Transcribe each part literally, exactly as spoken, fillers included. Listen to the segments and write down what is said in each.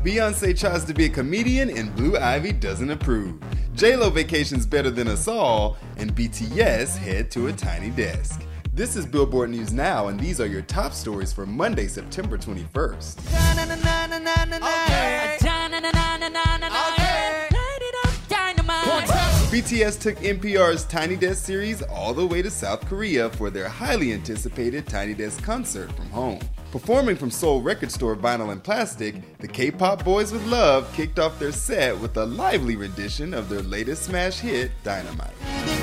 Beyonce tries to be a comedian and Blue Ivy doesn't approve. J-Lo vacations better than us all, and B T S head to a tiny desk. This is Billboard News Now, and these are your top stories for Monday, September twenty-first. B T S took N P R's Tiny Desk series all the way to South Korea for their highly anticipated Tiny Desk concert from home. Performing from Seoul Record Store Vinyl and Plastic, the K-pop Boys with Love kicked off their set with a lively rendition of their latest smash hit, Dynamite.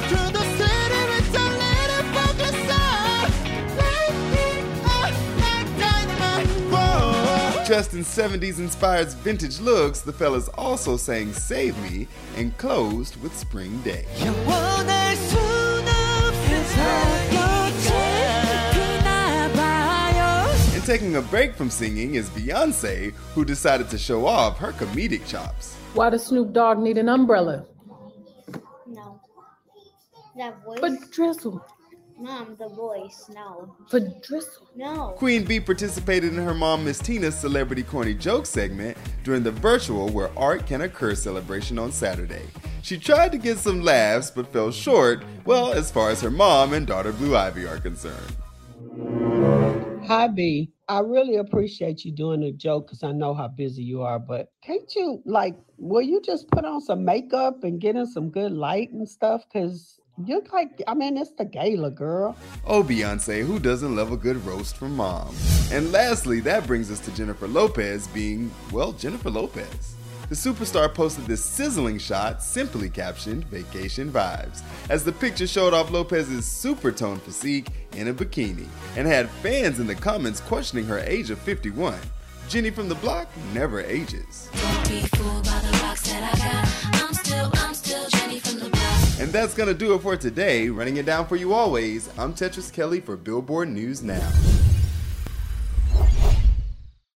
Dressed in seventies-inspired vintage looks, the fellas also sang Save Me and closed with Spring Day. And taking a break from singing is Beyonce, who decided to show off her comedic chops. Why does Snoop Dogg need an umbrella? No. That voice? But drizzle. Mom, the voice, no. For drizzle. No. Queen Bee participated in her mom Miss Tina's Celebrity Corny Joke segment during the virtual Where Art Can Occur celebration on Saturday. She tried to get some laughs but fell short, well, as far as her mom and daughter Blue Ivy are concerned. Hi, B. I really appreciate you doing the joke because I know how busy you are, but can't you, like, will you just put on some makeup and get in some good light and stuff? Because you're like, I mean, it's the gala, girl. Oh, Beyonce, who doesn't love a good roast from mom? And lastly, that brings us to Jennifer Lopez being, well, Jennifer Lopez. The superstar posted this sizzling shot, simply captioned, Vacation Vibes, as the picture showed off Lopez's super toned physique in a bikini, and had fans in the comments questioning her age of fifty-one. Jenny from the block never ages. Don't be fooled by the rocks that I got. I'm still, I'm still Jenny from the block. And that's gonna do it for today. Running it down for you always, I'm Tetris Kelly for Billboard News Now.